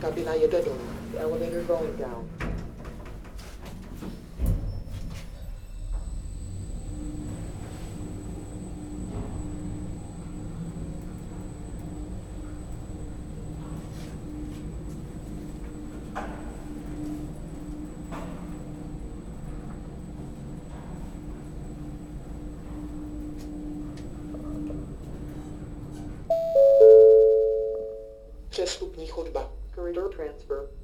Kabina jede dolů. Elevator going down. Přestupní chodba. Corridor transfer.